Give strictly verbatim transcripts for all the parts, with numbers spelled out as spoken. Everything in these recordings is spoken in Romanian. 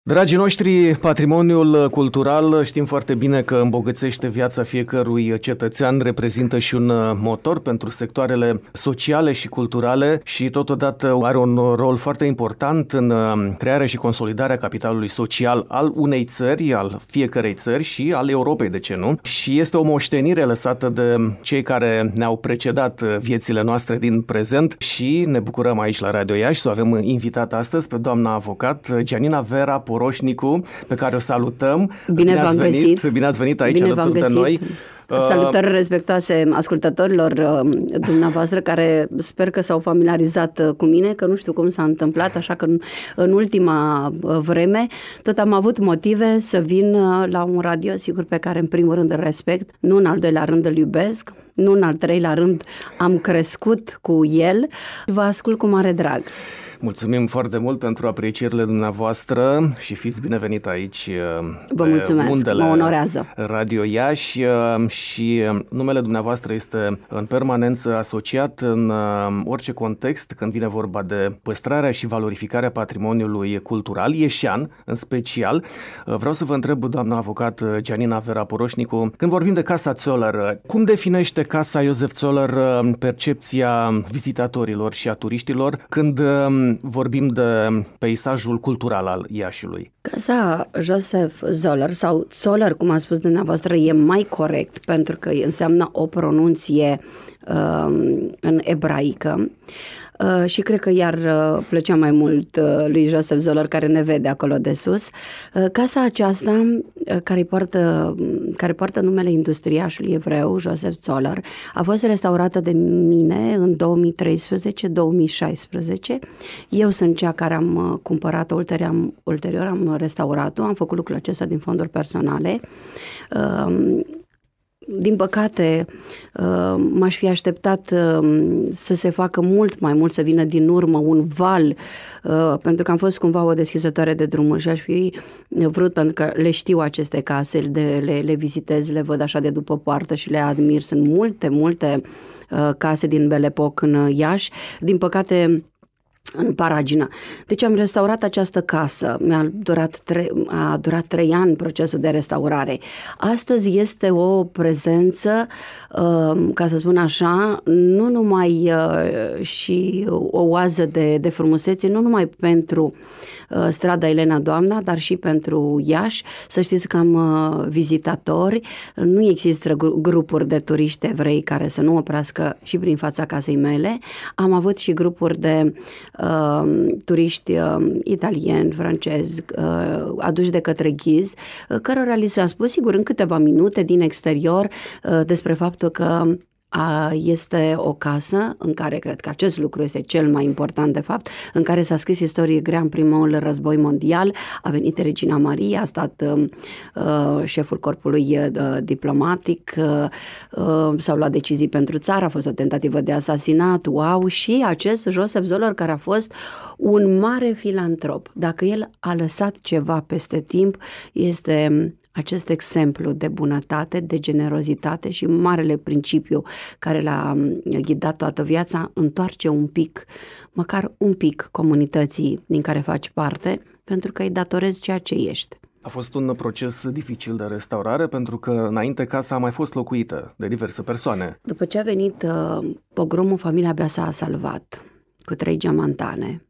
Dragii noștri, patrimoniul cultural știm foarte bine că îmbogățește viața fiecărui cetățean, reprezintă și un motor pentru sectoarele sociale și culturale și totodată are un rol foarte important în crearea și consolidarea capitalului social al unei țări, al fiecărei țări și al Europei, de ce nu? Și este o moștenire lăsată de cei care ne-au precedat viețile noastre din prezent și ne bucurăm aici la Radio Iași să o avem invitat astăzi pe doamna avocat Gianina Vera Poroșnicu, pe care o salutăm. Bine, Bine v-am venit. găsit. Bine ați venit aici Bine alături de noi. Salutări respectoase ascultătorilor dumneavoastră care sper că s-au familiarizat cu mine, că nu știu cum s-a întâmplat, așa că în, în ultima vreme tot am avut motive să vin la un radio, sigur, pe care în primul rând îl respect, nu în al doilea rând îl iubesc, nu în al treilea rând am crescut cu el, vă ascult cu mare drag. Mulțumim foarte mult pentru aprecierile dumneavoastră și fiți binevenit aici. Vă mulțumesc, mă onorează. Radio Iași și numele dumneavoastră este în permanență asociat în orice context când vine vorba de păstrarea și valorificarea patrimoniului cultural, ieșean în special. Vreau să vă întreb, doamna avocat Gianina Vera Poroșnicu, când vorbim de Casa Zoller, cum definește Casa Josef Zoller percepția vizitatorilor și a turiștilor când vorbim de peisajul cultural al Iașiului? Casa Josef Zoller sau Zoller, cum a spus dumneavoastră, e mai corect pentru că înseamnă o pronunție uh, în ebraică. Uh, și cred că iar uh, plăcea mai mult uh, lui Josef Zoller, care ne vede acolo de sus. Uh, casa aceasta, uh, care, poartă, care poartă numele industriașului evreu, Josef Zoller, a fost restaurată de mine în două mii treisprezece două mii șaisprezece. Eu sunt cea care am uh, cumpărat-o, ulterior, ulterior am restaurat-o, am făcut lucrul acesta din fonduri personale. Uh, Din păcate, m-aș fi așteptat să se facă mult mai mult, să vină din urmă un val, pentru că am fost cumva o deschizătoare de drumuri și aș fi vrut, pentru că le știu aceste case, de, le, le vizitez, le văd așa de după poartă și le admir. Sunt multe, multe case din Belle Époque în Iași. Din păcate, în Paragină. Deci am restaurat această casă. Mi-a durat tre- a durat trei ani procesul de restaurare. Astăzi este o prezență, uh, ca să spun așa, nu numai uh, și o oază de, de frumusețe, nu numai pentru uh, strada Elena Doamna, dar și pentru Iași. Să știți că am uh, vizitatori. Nu există gru- grupuri de turiști evrei care să nu oprească și prin fața casei mele. Am avut și grupuri de Uh, turiști uh, italieni, francezi, uh, aduși de către ghizi, uh, cărora li s-a spus, sigur, în câteva minute din exterior uh, despre faptul că este o casă în care, cred că acest lucru este cel mai important de fapt, în care s-a scris istorie grea în primul război mondial, a venit Regina Maria, a stat uh, șeful corpului uh, diplomatic, uh, uh, s-au luat decizii pentru țară, a fost o tentativă de asasinat, wow, și acest Josef Zoller, care a fost un mare filantrop. Dacă el a lăsat ceva peste timp, este acest exemplu de bunătate, de generozitate și marele principiu care l-a ghidat toată viața, întoarce un pic, măcar un pic comunității din care faci parte, pentru că îi datorezi ceea ce ești. A fost un proces dificil de restaurare pentru că înainte casa a mai fost locuită de diverse persoane. După ce a venit uh, pogromul, familia abia s-a salvat cu trei geamantane.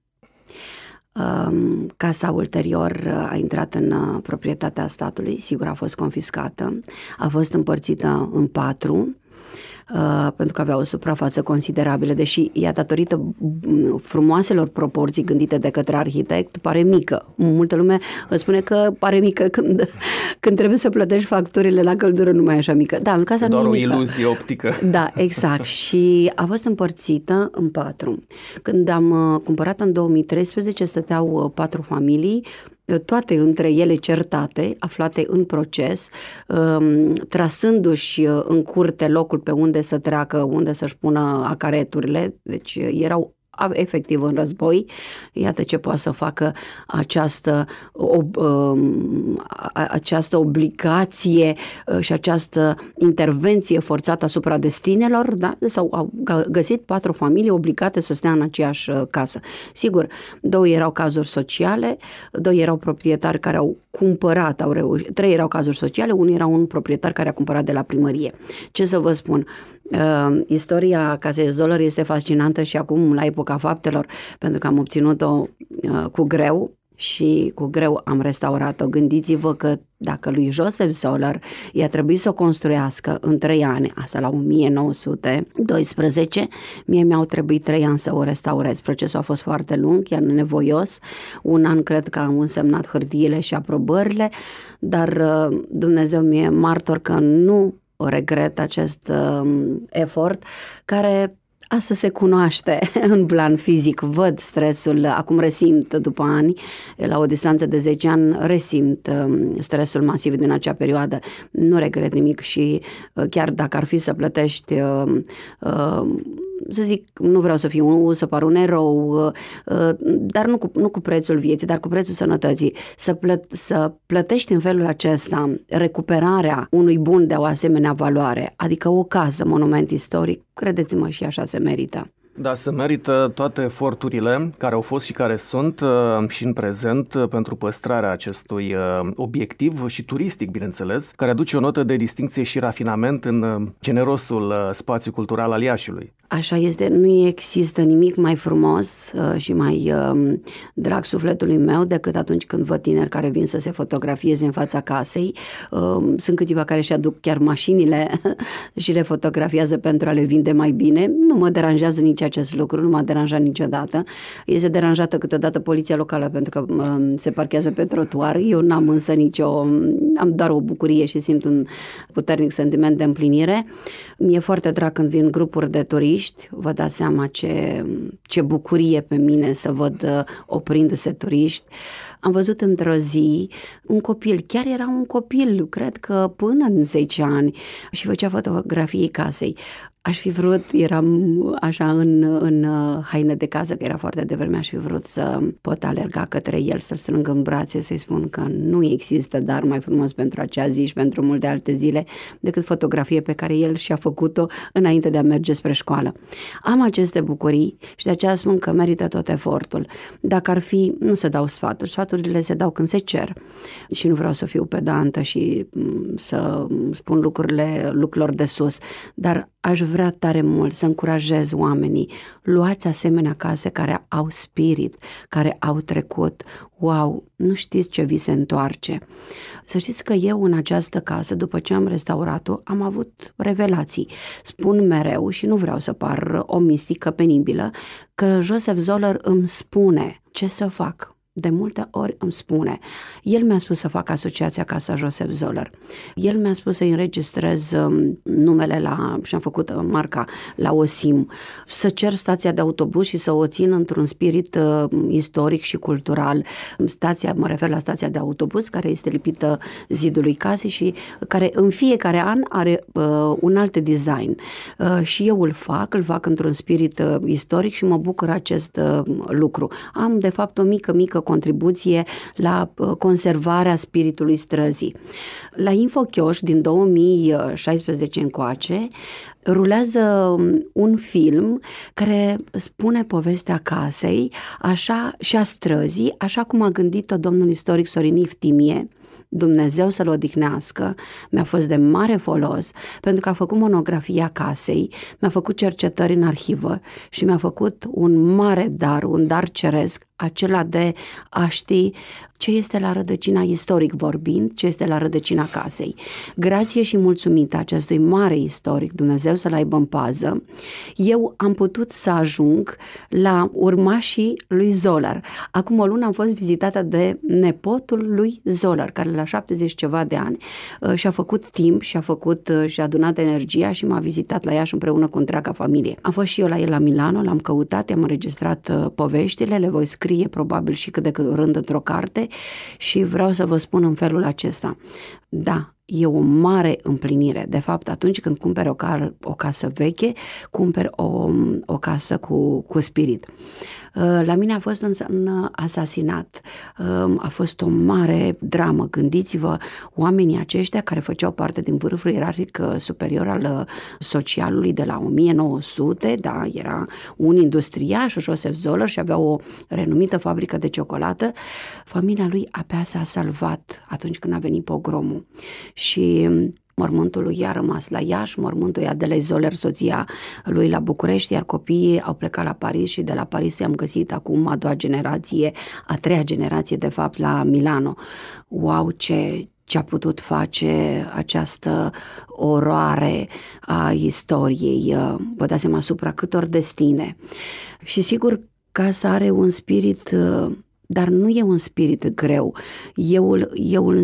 Casa ulterior a intrat în proprietatea statului, sigur a fost confiscată, a fost împărțită în patru, pentru că avea o suprafață considerabilă, deși ea, datorită frumoaselor proporții gândite de către arhitect, pare mică. Multă lume îți spune că pare mică când, când trebuie să plătești facturile la căldură, nu mai e așa mică. Da, casa doar nu e o mică. iluzie optică. Da, exact. Și a fost împărțită în patru. Când am cumpărat în două mii treisprezece, stăteau patru familii, toate între ele certate, aflate în proces, trasându-și în curte locul pe unde să treacă, unde să-și pună acareturile, deci erau efectiv în război. Iată ce poate să facă această, ob, această obligație și această intervenție forțată asupra destinelor, da? Sau au găsit patru familii obligate să stea în aceeași casă. Sigur, două erau cazuri sociale, doi erau proprietari care au cumpărat, au reușit, trei erau cazuri sociale, unul era un proprietar care a cumpărat de la primărie. Ce să vă spun? Uh, istoria Casei Zoller este fascinantă și acum la epoca faptelor, pentru că am obținut-o uh, cu greu și cu greu am restaurat-o. Gândiți-vă că dacă lui Joseph Zoller i-a trebuit să o construiască în trei ani, asta la o mie nouă sute doisprezece, mie mi-au trebuit trei ani să o restaurez. Procesul a fost foarte lung, chiar nevoios. Un an cred că am însemnat hârtiile și aprobările, dar Dumnezeu mi-e martor că nu regret acest uh, efort care asta se cunoaște în plan fizic. Văd stresul, acum resimt după ani, la o distanță de zece ani, resimt stresul masiv din acea perioadă. Nu regret nimic și chiar dacă ar fi să plătești, să zic, nu vreau să fiu, să par un erou, dar nu cu, nu cu prețul vieții, dar cu prețul sănătății. Să, plă, să plătești în felul acesta recuperarea unui bun de o asemenea valoare, adică o casă, monument istoric, credeți-mă, și așa se merită. Da, se merită toate eforturile care au fost și care sunt și în prezent pentru păstrarea acestui obiectiv și turistic, bineînțeles, care aduce o notă de distincție și rafinament în generosul spațiu cultural al Iașiului. Așa este, nu există nimic mai frumos și mai drag sufletului meu decât atunci când văd tineri care vin să se fotografieze în fața casei. Sunt câțiva care își aduc chiar mașinile și le fotografiază pentru a le vinde mai bine. Nu mă deranjează nici acest lucru, nu m-a deranjat niciodată. Este deranjată câteodată poliția locală pentru că se parchează pe trotuar. Eu n-am însă nicio, am doar o bucurie și simt un puternic sentiment de împlinire. Mi-e foarte drag când vin grupuri de turiști. Vă dați seama ce, ce bucurie pe mine să văd oprindu-se turiști. Am văzut într-o zi un copil, chiar era un copil, cred că până în zece ani, și făcea fotografii casei. Aș fi vrut, eram așa în, în haine de casă, că era foarte devreme, aș fi vrut să pot alerga către el, să-l strâng în brațe, să-i spun că nu există dar mai frumos pentru acea zi și pentru multe alte zile decât fotografie pe care el și-a făcut-o înainte de a merge spre școală. Am aceste bucurii și de aceea spun că merită tot efortul. Dacă ar fi, nu se dau sfaturi, sfaturile se dau când se cer și nu vreau să fiu pedantă și să spun lucrurile lucrurilor de sus, dar aș vrea tare mult să încurajez oamenii. Luați asemenea case care au spirit, care au trecut. Wow, nu știți ce vi se întoarce. Să știți că eu în această casă, după ce am restaurat-o, am avut revelații. Spun mereu și nu vreau să par o mistică penibilă, că Joseph Zoller îmi spune ce să fac. De multe ori îmi spune. El mi-a spus să fac asociația Casa Joseph Zoller. El mi-a spus să înregistrez numele la, și am făcut marca la OSIM, să cer stația de autobuz și să o țin într-un spirit uh, istoric și cultural. Stația, mă refer la stația de autobuz care este lipită zidului casei și care în fiecare an are uh, un alt design. Uh, și eu îl fac, îl fac într-un spirit uh, istoric și mă bucur acest uh, lucru. Am de fapt o mică, mică contribuție la conservarea spiritului străzii. La InfoChioș din două mii șaisprezece încoace rulează un film care spune povestea casei așa și a străzii, așa cum a gândit-o domnul istoric Sorin Iftimie, Dumnezeu să-l odihnească, mi-a fost de mare folos pentru că a făcut monografia casei, mi-a făcut cercetări în arhivă și mi-a făcut un mare dar, un dar ceresc, acela de a ști ce este la rădăcina, istoric vorbind, ce este la rădăcina casei. Grație și mulțumită acestui mare istoric, Dumnezeu să-l aibă în pază, eu am putut să ajung la urmașii lui Zoller. Acum o lună am fost vizitată de nepotul lui Zoller, care la șaptezeci ceva de ani și-a făcut timp și-a făcut și-a adunat energia și m-a vizitat la Iași împreună cu întreaga familie. Am fost și eu la el la Milano, l-am căutat, i-am înregistrat poveștile, le voi scrie probabil și cât de curând într-o carte și vreau să vă spun în felul acesta. Da, e o mare împlinire. De fapt, atunci când cumperi o, car- o casă veche, cumperi o, o casă cu, cu spirit. La mine a fost un, un asasinat, a fost o mare dramă. Gândiți-vă, oamenii aceștia care făceau parte din vârful ierarhic superior al socialului de la o mie nouă sute, da, era un industriaș, Joseph Zoller, și avea o renumită fabrică de ciocolată. Familia lui abia s-a salvat atunci când a venit pogromul și mormântul lui a rămas la Iași, mormântul Adelei Zoller, soția lui, la București, iar copiii au plecat la Paris și de la Paris i-am găsit acum a doua generație, a treia generație de fapt la Milano. Wow, ce, ce a putut face această oroare a istoriei, vă dați seama asupra câtor destine. Și sigur, casa are un spirit, dar nu e un spirit greu. Eu îl, eu, îl,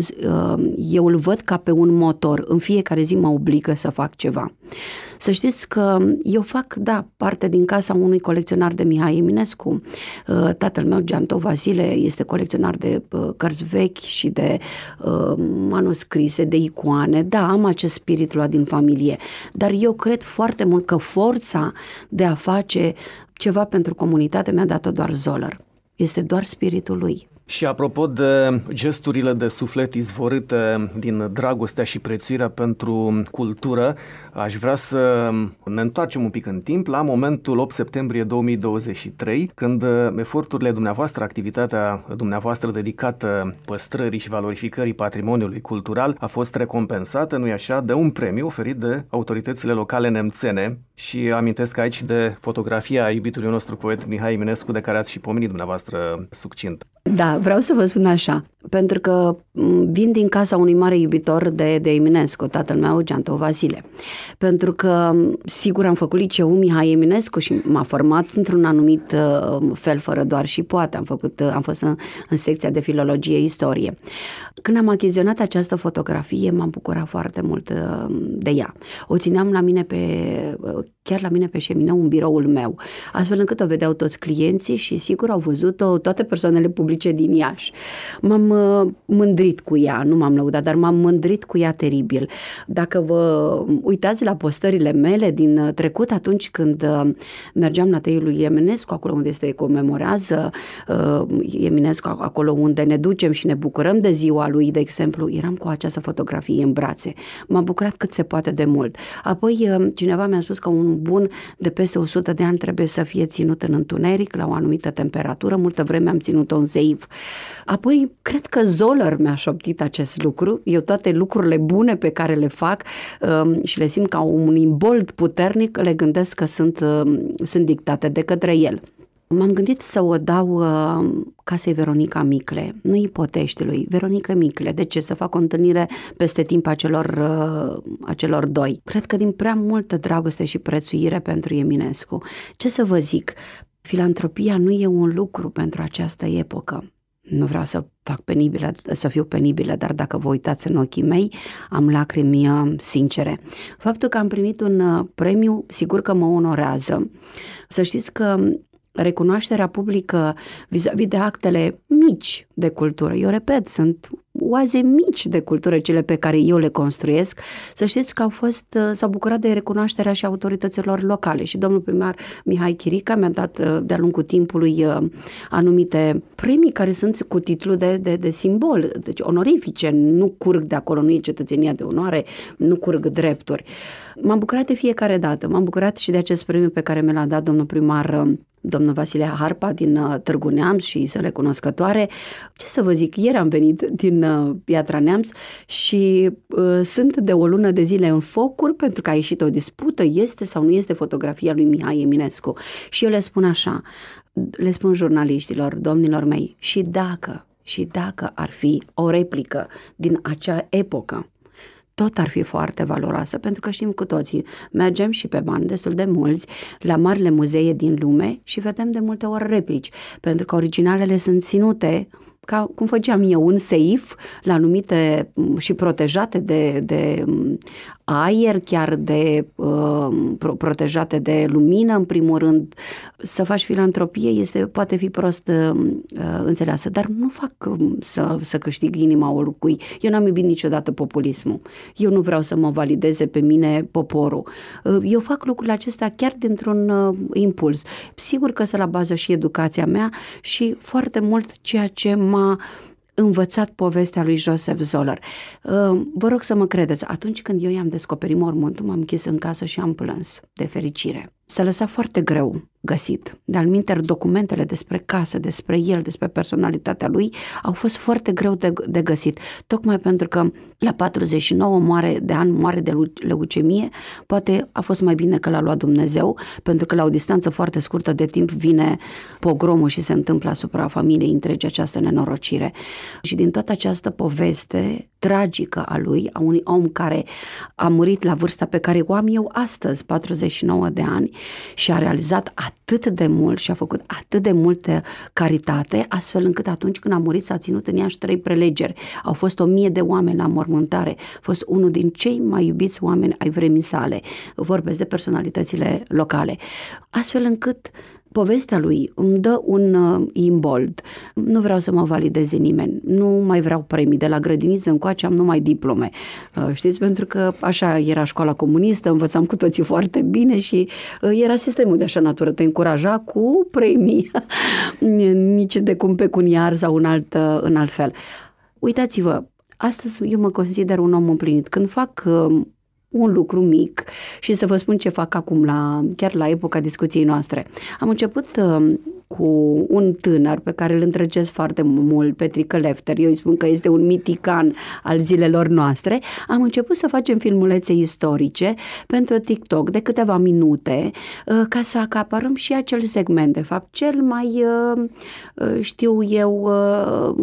eu îl văd ca pe un motor. În fiecare zi mă obligă să fac ceva. Să știți că eu fac, da, parte din casa unui colecționar de Mihai Eminescu. Tatăl meu, Geantov Vasile, este colecționar de cărți vechi și de uh, manuscrise, de icoane. Da, am acest spirit luat din familie. Dar eu cred foarte mult că forța de a face ceva pentru comunitate mi-a dat-o doar Zoller. Este doar spiritul lui. Și apropo de gesturile de suflet izvorâte din dragostea și prețuirea pentru cultură, aș vrea să ne întoarcem un pic în timp la momentul opt septembrie două mii douăzeci și trei, când eforturile dumneavoastră, activitatea dumneavoastră dedicată păstrării și valorificării patrimoniului cultural a fost recompensată, nu-i așa, de un premiu oferit de autoritățile locale nemțene. Și amintesc aici de fotografia iubitului nostru poet Mihai Eminescu, de care ați și pomenit dumneavoastră succint. Da, vreau să vă spun așa, pentru că vin din casa unui mare iubitor de, de Eminescu, tatăl meu, Geantov Vasile. Pentru că, sigur, am făcut liceul Mihai Eminescu și m-a format într-un anumit fel, fără doar și poate. Am, făcut, am fost în, în secția de filologie, istorie. Când am achiziționat această fotografie, m-am bucurat foarte mult de ea. O țineam la mine pe, chiar la mine pe șemineu, în biroul meu, astfel încât o vedeau toți clienții și, sigur, au văzut-o toate persoanele publice din Iași. M-am uh, mândrit cu ea, nu m-am lăudat, dar m-am mândrit cu ea teribil. Dacă vă uitați la postările mele din trecut, atunci când uh, mergeam la teiul lui Eminescu, acolo unde se comemorează uh, Eminescu, acolo unde ne ducem și ne bucurăm de ziua lui, de exemplu, eram cu această fotografie în brațe. M-am bucurat cât se poate de mult. Apoi uh, cineva mi-a spus că un bun de peste o sută de ani trebuie să fie ținut în întuneric, la o anumită temperatură. Multă vreme am ținut-o în seif. Apoi, cred că Zoller mi-a șoptit acest lucru. Eu toate lucrurile bune pe care le fac um, și le simt ca un imbold puternic, le gândesc că sunt, um, sunt dictate de către el. M-am gândit să o dau uh, casei Veronica Micle, nu Ipoteștiului, Veronica Micle. De ce? Să fac o întâlnire peste timp a celor, uh, a celor doi. Cred că din prea multă dragoste și prețuire pentru Eminescu. Ce să vă zic? Filantropia nu e un lucru pentru această epocă. Nu vreau să fac penibilă, să fiu penibilă, dar dacă vă uitați în ochii mei, am lacrimi sincere. Faptul că am primit un premiu, sigur că mă onorează. Să știți că recunoașterea publică vis-a-vis de actele mici de cultură, eu repet, sunt oaze mici de cultură cele pe care eu le construiesc, să știți că au fost, s-au bucurat de recunoașterea și autorităților locale și domnul primar Mihai Chirica mi-a dat de-a lungul timpului anumite premii care sunt cu titlu de, de, de simbol, deci onorifice, nu curg de acolo, nu e cetățenia de onoare, nu curg drepturi. M-am bucurat de fiecare dată, m-am bucurat și de acest premiu pe care mi l-a dat domnul primar domnul Vasile Harpa din Târgu Neamț și sunt recunoscătoare. Ce să vă zic, ieri am venit din Piatra Neamț și uh, sunt de o lună de zile în focuri pentru că a ieșit o dispută, este sau nu este fotografia lui Mihai Eminescu. Și eu le spun așa, le spun jurnaliștilor, domnilor mei, și dacă, și dacă ar fi o replică din acea epocă, tot ar fi foarte valoroasă, pentru că știm cu toții, mergem și pe bani destul de mulți la marile muzee din lume și vedem de multe ori replici, pentru că originalele sunt ținute ca cum făceam eu, un seif la anumite și protejate de, de aer, chiar de uh, protejate de lumină, în primul rând. Să faci filantropie este, poate fi prost uh, înțeleasă, dar nu fac uh, să, să câștig inima oricui. Eu n-am iubit niciodată populismul. Eu nu vreau să mă valideze pe mine poporul. Uh, eu fac lucrurile acestea chiar dintr-un uh, impuls. Sigur că sunt la bază și educația mea și foarte mult ceea ce m-a învățat povestea lui Joseph Zoller. Vă rog să mă credeți, atunci când eu i-am descoperit mormântul, m-am închis în casă și am plâns de fericire. S-a lăsat foarte greu găsit. De-al minteri, documentele despre casă, despre el, despre personalitatea lui au fost foarte greu de, de găsit. Tocmai pentru că la patruzeci și nouă moare de ani, moare de leucemie, poate a fost mai bine că l-a luat Dumnezeu, pentru că la o distanță foarte scurtă de timp vine pogromul și se întâmplă asupra familiei întregi această nenorocire. Și din toată această poveste tragică a lui, a unui om care a murit la vârsta pe care o am eu astăzi, patruzeci și nouă de ani, și a realizat atât de mult și a făcut atât de multă caritate, astfel încât atunci când a murit s-a ținut în Iași trei prelegeri. Au fost o mie de oameni la mormântare. A fost unul din cei mai iubiți oameni ai vremii sale. Vorbesc de personalitățile locale. Astfel încât povestea lui îmi dă un uh, imbold. Nu vreau să mă valideze nimeni. Nu mai vreau premii. De la grădiniță încoace am numai diplome. Uh, știți? Pentru că așa era școala comunistă, învățam cu toții foarte bine și uh, era sistemul de așa natură. Te încuraja cu premii. Nici de cum pecuniar sau în alt, uh, în alt fel. Uitați-vă, astăzi eu mă consider un om împlinit. Când fac uh, un lucru mic și să vă spun ce fac acum, la, chiar la epoca discuției noastre. Am început uh, cu un tânăr pe care îl întregesc foarte mult, Petrică Lefter, eu îi spun că este un mitican al zilelor noastre. Am început să facem filmulețe istorice pentru TikTok de câteva minute uh, ca să acaparăm și acel segment, de fapt, cel mai, uh, uh, știu eu, uh,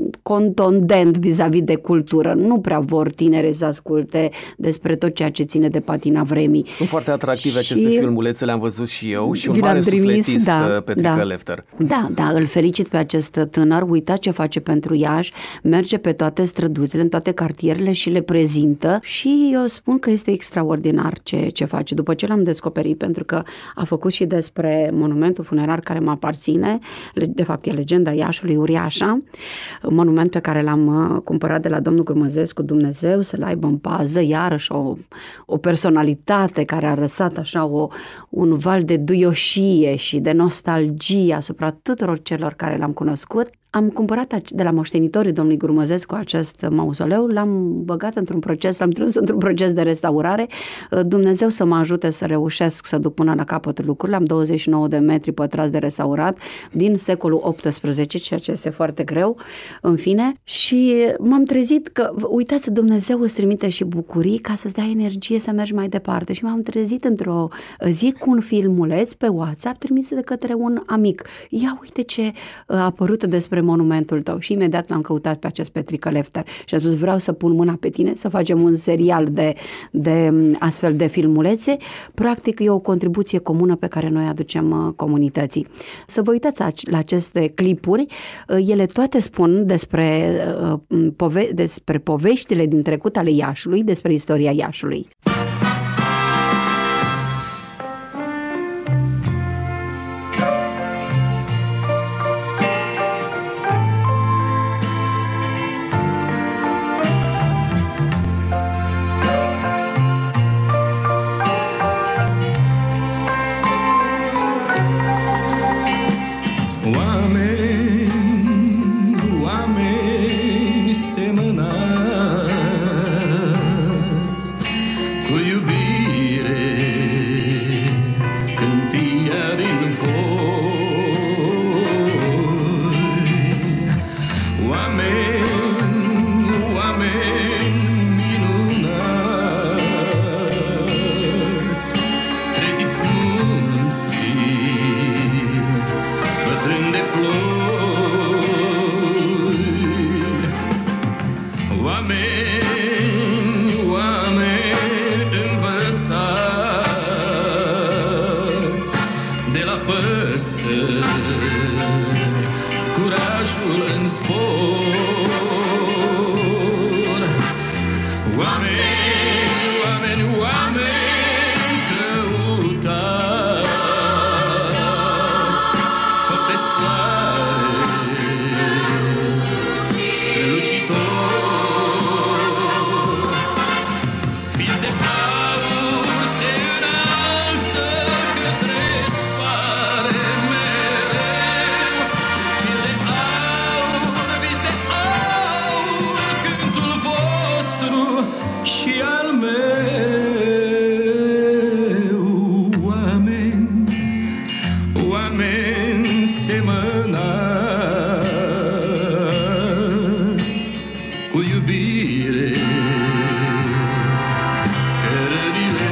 contondent vis-a-vis de cultură. Nu prea vor tinere să asculte despre tot ceea ce ține de patina vremii. Sunt foarte atractive și aceste filmulețe, le-am văzut și eu și un mare trimis, sufletist, da, Petrică da, Lefter. Da, da, îl felicit pe acest tânăr, uitați ce face pentru Iași, merge pe toate străduțile, în toate cartierele și le prezintă și eu spun că este extraordinar ce, ce face. După ce l-am descoperit, pentru că a făcut și despre monumentul funerar care mă aparține, de fapt e legenda Iașului Uriașa, monument pe care l-am cumpărat de la domnul Grumăzescu, Dumnezeu să-l aibă în pază, iarăși o o personalitate care a lăsat așa o, un val de duioșie și de nostalgie asupra tuturor celor care l-am cunoscut. Am cumpărat de la moștenitorii domnului Grumăzescu acest mauzoleu, l-am băgat într-un proces, l-am trus într-un proces de restaurare. Dumnezeu să mă ajute să reușesc să duc până la capăt lucrurile. Am douăzeci și nouă de metri pătrați de restaurat din secolul optsprezece, ceea ce este foarte greu, în fine. Și m-am trezit că, uitați, Dumnezeu îți trimite și bucurii ca să-ți dea energie să mergi mai departe. Și m-am trezit într-o zi cu un filmuleț pe WhatsApp trimis de către un amic. Ia uite ce a apărut despre monumentul tău. Și imediat l-am căutat pe acest Petrică Lefter și am spus, vreau să pun mâna pe tine, să facem un serial de, de astfel de filmulețe. Practic e o contribuție comună pe care noi aducem comunității. Să vă uitați la aceste clipuri, ele toate spun despre, pove- despre poveștile din trecut ale Iașului, despre istoria Iașului. Oameni și al meu. Oameni, oameni semănați cu iubire cărările.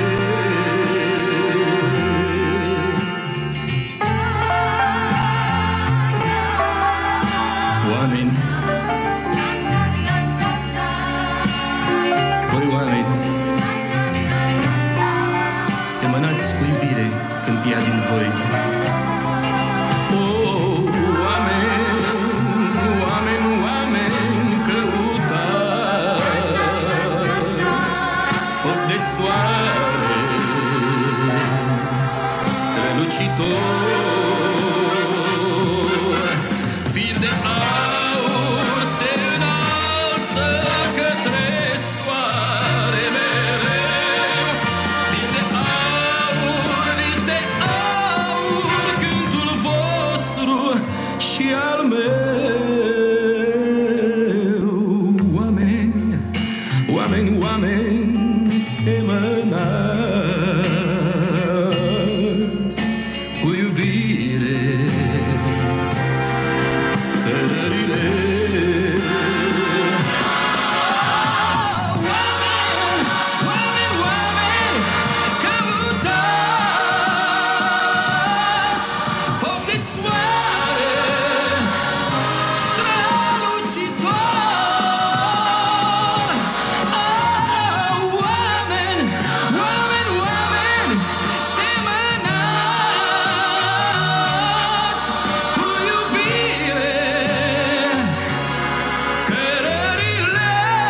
Oameni, voi oameni semănați cu iubire câmpia din voi. Oh, oameni, oameni, oameni căutați foc de soare strălucitor, fir de aur se înalță către soare mereu, fir de aur, vis de aur, cântul vostru și al meu. Oameni, oameni, oameni semănați cu iubire cărările. Oameni, oameni, oameni căutați foc de soare strălucitor. Oameni, oameni, oameni semănați cu iubire cărările.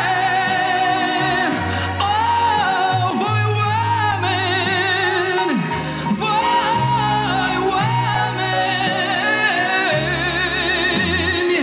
Oh, voi oameni, voi oameni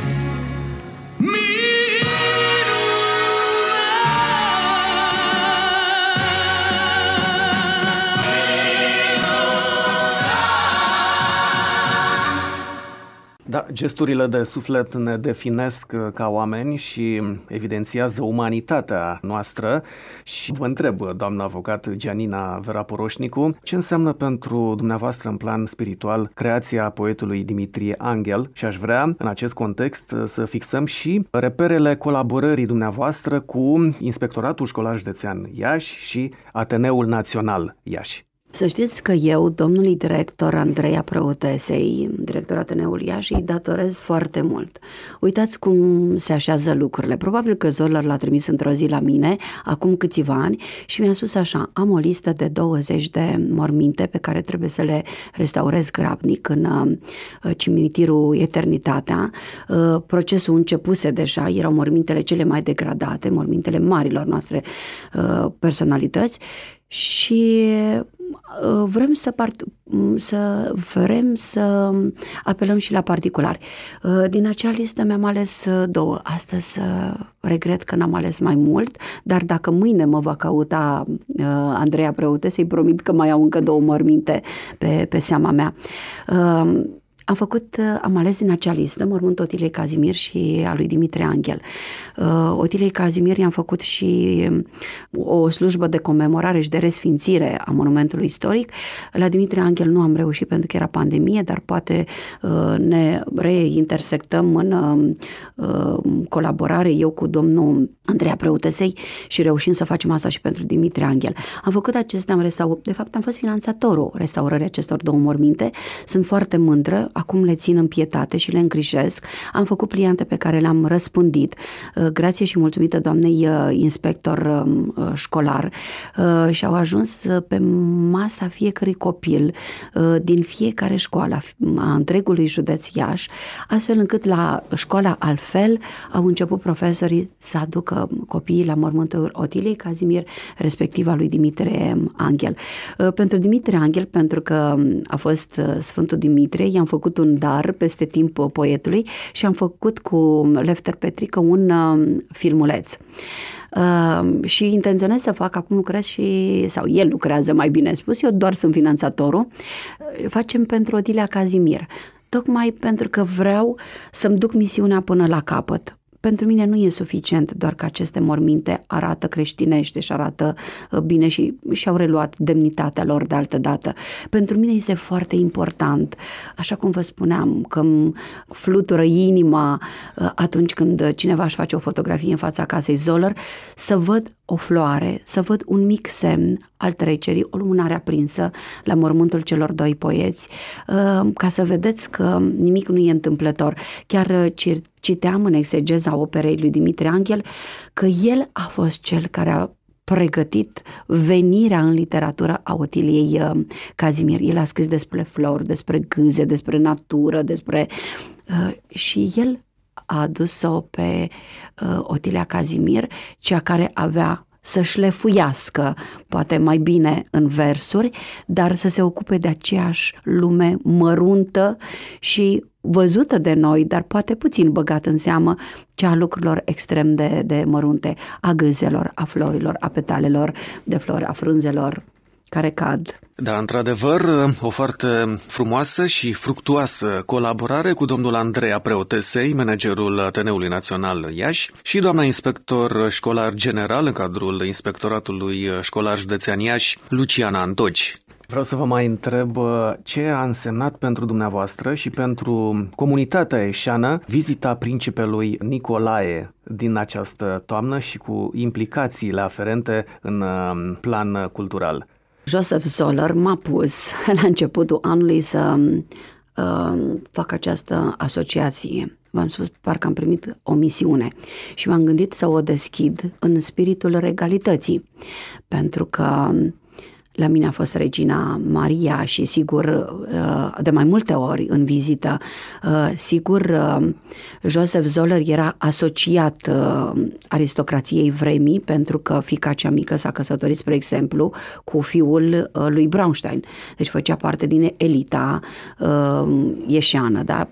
Da, gesturile de suflet ne definesc ca oameni și evidențiază umanitatea noastră. Și vă întreb, doamna avocat Gianina Vera-Poroșnicu, ce înseamnă pentru dumneavoastră în plan spiritual creația poetului Dimitrie Anghel? Și aș vrea, în acest context, să fixăm și reperele colaborării dumneavoastră cu Inspectoratul Școlar Județean Iași și Ateneul Național Iași. Să știți că eu, domnului director Andreea Prăutesei, director Ateneul Iași, îi datorez foarte mult. Uitați cum se așează lucrurile. Probabil că Zoller l-a trimis într-o zi la mine, acum câțiva ani, și mi-a spus așa: am o listă de douăzeci de morminte pe care trebuie să le restaurez grabnic în uh, cimitirul Eternitatea. Uh, procesul începuse deja, erau mormintele cele mai degradate, mormintele marilor noastre uh, personalități, și vrem să, part- să vrem să apelăm și la particulari. Din acea listă mi-am ales două. Astăzi regret că n-am ales mai mult, dar dacă mâine mă va căuta Andreea Preute, să-i promit că mai au încă două morminte pe, pe seama mea. Am făcut, am ales din acea listă mormântul Otiliei Cazimir și a lui Dimitrie Anghel. Uh, Otiliei Cazimir i-am făcut și o slujbă de comemorare și de resfințire a monumentului istoric. La Dimitrie Anghel nu am reușit pentru că era pandemie, dar poate uh, ne reintersectăm în uh, colaborare eu cu domnul Andreea Preutesei și reușim să facem asta și pentru Dimitrie Anghel. Am făcut acestea, am restaurat, de fapt am fost finanțatorul restaurării acestor două morminte. Sunt foarte mândră. Acum le țin în pietate și le îngrijesc. Am făcut pliante pe care le-am răspândit, grație și mulțumită doamnei inspector școlar, și au ajuns pe masa fiecărui copil din fiecare școală a întregului județ Iași, astfel încât la școala altfel au început profesorii să aducă copiii la mormântul Otiliei Cazimir, respectiv a lui Dimitrie Anghel. Pentru Dimitrie Anghel, pentru că a fost Sfântul Dimitrie, i-am făcut un dar peste timp poetului și am făcut cu Lefter Petrică un uh, filmuleț. Uh, și intenționez să fac, acum lucrez și, sau el lucrează mai bine spus, eu doar sunt finanțatorul, uh, facem pentru Otilia Cazimir, tocmai pentru că vreau să-mi duc misiunea până la capăt. pentru mine nu e suficient doar că aceste morminte arată creștinește și arată bine și și-au reluat demnitatea lor de altă dată. Pentru mine este foarte important, așa cum vă spuneam, că îmi flutură inima atunci când cineva își face o fotografie în fața casei Zoller, să văd o floare, să văd un mic semn al trecerii, o lumânare aprinsă la mormântul celor doi poeți, ca să vedeți că nimic nu e întâmplător. Chiar citeam în exegeza operei lui Dimitrie Anghel că el a fost cel care a pregătit venirea în literatură a Otiliei Cazimir. El a scris despre flori, despre gâze, despre natură, despre... și el a adus-o pe uh, Otilia Cazimir, cea care avea să șlefuiască, poate mai bine în versuri, dar să se ocupe de aceeași lume măruntă și văzută de noi, dar poate puțin băgat în seamă, cea a lucrurilor extrem de, de mărunte, a gâzelor, a florilor, a petalelor de flori, a frunzelor care cad. Da, într-adevăr, o foarte frumoasă și fructuoasă colaborare cu domnul Andreea Preotesei, managerul Ateneului Național Iași, și doamna inspector școlar general în cadrul Inspectoratului Școlar Județean Iași, Luciana Antoci. Vreau să vă mai întreb ce a însemnat pentru dumneavoastră și pentru comunitatea ieșeană vizita principelui Nicolae din această toamnă și cu implicațiile aferente în plan cultural. Joseph Zoller m-a pus la începutul anului să uh, fac această asociație. V-am spus, parcă am primit o misiune și m-am gândit să o deschid în spiritul regalității, pentru că la mine a fost Regina Maria și sigur de mai multe ori în vizită, sigur Joseph Zoller era asociat aristocrației vremii pentru că fiica cea mică s-a căsătorit, spre exemplu, cu fiul lui Braunstein. Deci făcea parte din elita ieșeană, da?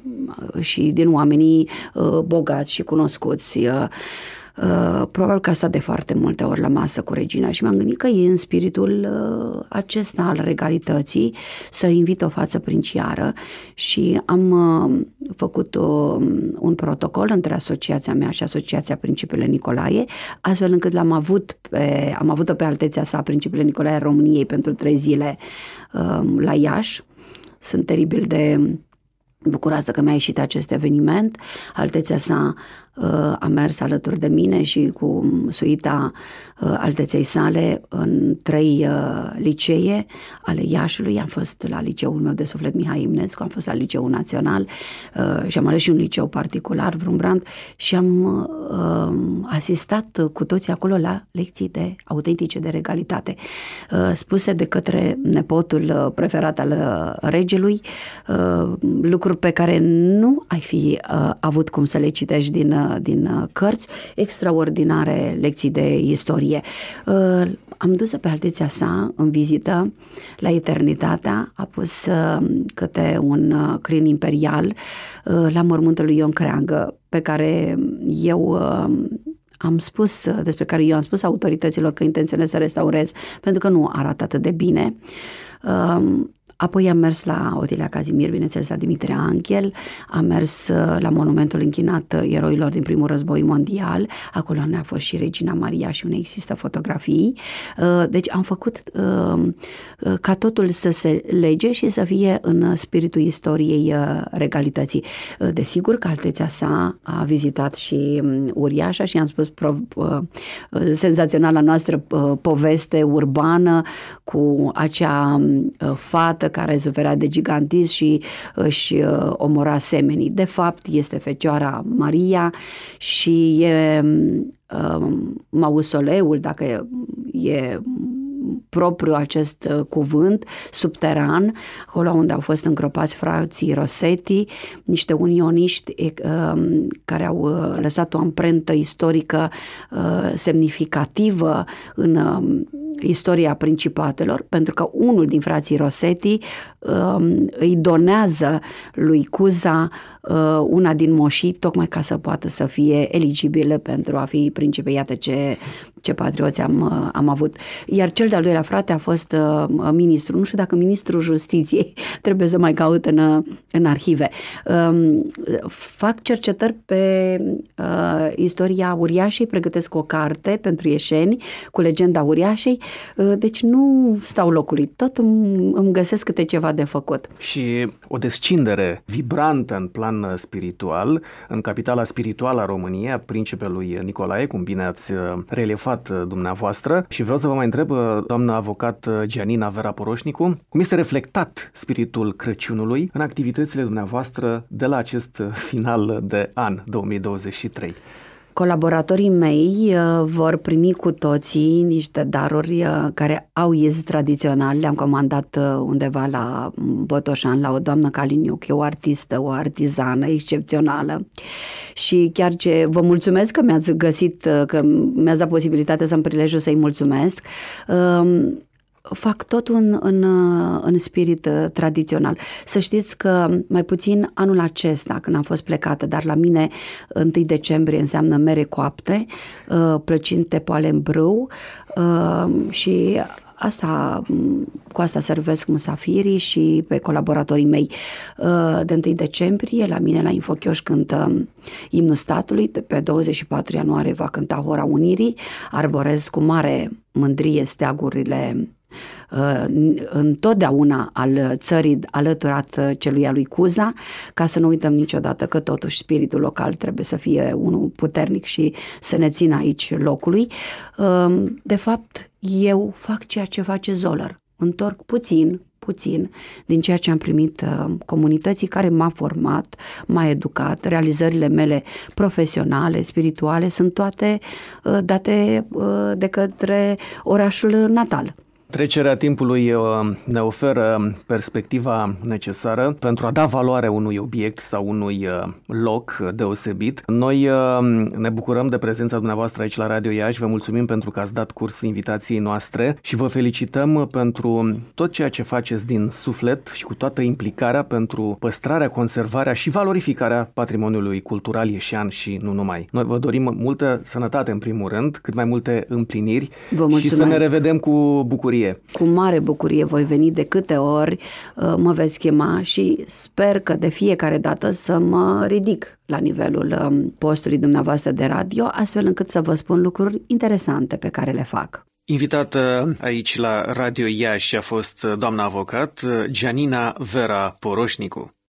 Și din oamenii bogați și cunoscuți. Uh, probabil că a stat de foarte multe ori la masă cu regina și mi-am gândit că e în spiritul uh, acesta al regalității să invit o față princiară și am uh, făcut o, un protocol între asociația mea și Asociația Principele Nicolae, astfel încât l-am avut pe, am avut-o pe altețea sa Principele Nicolae României pentru trei zile uh, la Iași. Sunt teribil de bucuroasă că mi-a ieșit acest eveniment. Altețea sa uh, a mers alături de mine și cu suita uh, alteței sale în trei uh, licee ale Iașului. Am fost la liceul meu de suflet Mihai Imnescu, am fost la liceul național uh, și am ales și un liceu particular, Vrumbrand, și am uh, asistat cu toții acolo la lecții de autentice de regalitate, uh, spuse de către nepotul preferat al uh, regelui, uh, lucruri pe care nu ai fi uh, avut cum să le citești din, uh, din uh, cărți, extraordinare lecții de istorie. Uh, am dus-o pe altețea sa în vizită la Eternitatea, a pus uh, câte un uh, crin imperial uh, la mormântul lui Ion Creangă, pe care eu uh, am spus, despre care eu am spus autorităților că intenționez să restaurez, pentru că nu arată atât de bine. Uh, Apoi am mers la Otilia Cazimir, bineînțeles la Dimitrie Anghel, am mers la monumentul închinat eroilor din primul război mondial, acolo ne a fost și Regina Maria și unde există fotografii. Deci am făcut ca totul să se lege și să fie în spiritul istoriei regalității. Desigur că altețea sa a vizitat și Uriașa și am spus pro, senzaționala noastră poveste urbană cu acea fată care suferea de gigantism și își omora semenii. De fapt, este Fecioara Maria și e uh, mausoleul, dacă e, e propriu acest cuvânt, subteran, acolo unde au fost îngropați frații Rosetti, niște unioniști uh, care au lăsat o amprentă istorică uh, semnificativă în uh, istoria principatelor, pentru că unul din frații Rossetti um, îi donează lui Cuza uh, una din moșii, tocmai ca să poată să fie eligibilă pentru a fi principe. Iată ce, ce patrioți am, uh, am avut. Iar cel de-al doilea frate a fost uh, ministru, nu știu dacă ministrul justiției, trebuie să mai caut în, în arhive. Um, fac cercetări pe uh, istoria uriașei, pregătesc o carte pentru ieșeni cu legenda uriașei, uh, deci nu stau locului, tot îmi, îmi găsesc câte ceva de făcut. Și o descindere vibrantă în plan spiritual, în capitala spirituală a României, a principelui Nicolae, cum bine ați relefat dumneavoastră. Și vreau să vă mai întreb, doamnă avocat Gianina Vera Poroșnicu, cum este reflectat spiritul Crăciunului în activitățile dumneavoastră de la acest final de an două mii douăzeci și trei? Colaboratorii mei uh, vor primi cu toții niște daruri uh, care au iz tradițional. Le-am comandat uh, undeva la Botoșan, la o doamnă Caliniuc, e o artistă, o artizană excepțională. Și chiar ce vă mulțumesc că mi-ați găsit, uh, că mi-ați dat posibilitatea să-mi prilejul să-i mulțumesc. Uh, Fac totul în, în, în spirit tradițional. Să știți că mai puțin anul acesta, când am fost plecată, dar la mine întâi decembrie înseamnă mere coapte, plăcinte poale în brâu și asta, cu asta servesc musafirii și pe colaboratorii mei. De întâi decembrie, la mine la Infochioș cântă Imnul Statului, pe douăzeci și patru ianuarie va cânta Hora Unirii, arborez cu mare mândrie steagurile întotdeauna al țării alăturat celui al lui Cuza, ca să nu uităm niciodată că totuși spiritul local trebuie să fie unul puternic și să ne țină aici locului. De fapt, eu fac ceea ce face Zoller. Întorc puțin, puțin din ceea ce am primit comunității care m-a format, m-a educat. Realizările mele profesionale, spirituale sunt toate date de către orașul natal. Trecerea timpului ne oferă perspectiva necesară pentru a da valoare unui obiect sau unui loc deosebit. Noi ne bucurăm de prezența dumneavoastră aici la Radio Iași, vă mulțumim pentru că ați dat curs invitației noastre și vă felicităm pentru tot ceea ce faceți din suflet și cu toată implicarea pentru păstrarea, conservarea și valorificarea patrimoniului cultural ieșean și nu numai. Noi vă dorim multă sănătate în primul rând, cât mai multe împliniri și să ne revedem cu bucurie. Cu mare bucurie voi veni de câte ori uh, mă veți chema și sper că de fiecare dată să mă ridic la nivelul um, postului dumneavoastră de radio, astfel încât să vă spun lucruri interesante pe care le fac. Invitată aici la Radio Iași a fost doamna avocat Gianina Vera Poroșnicu.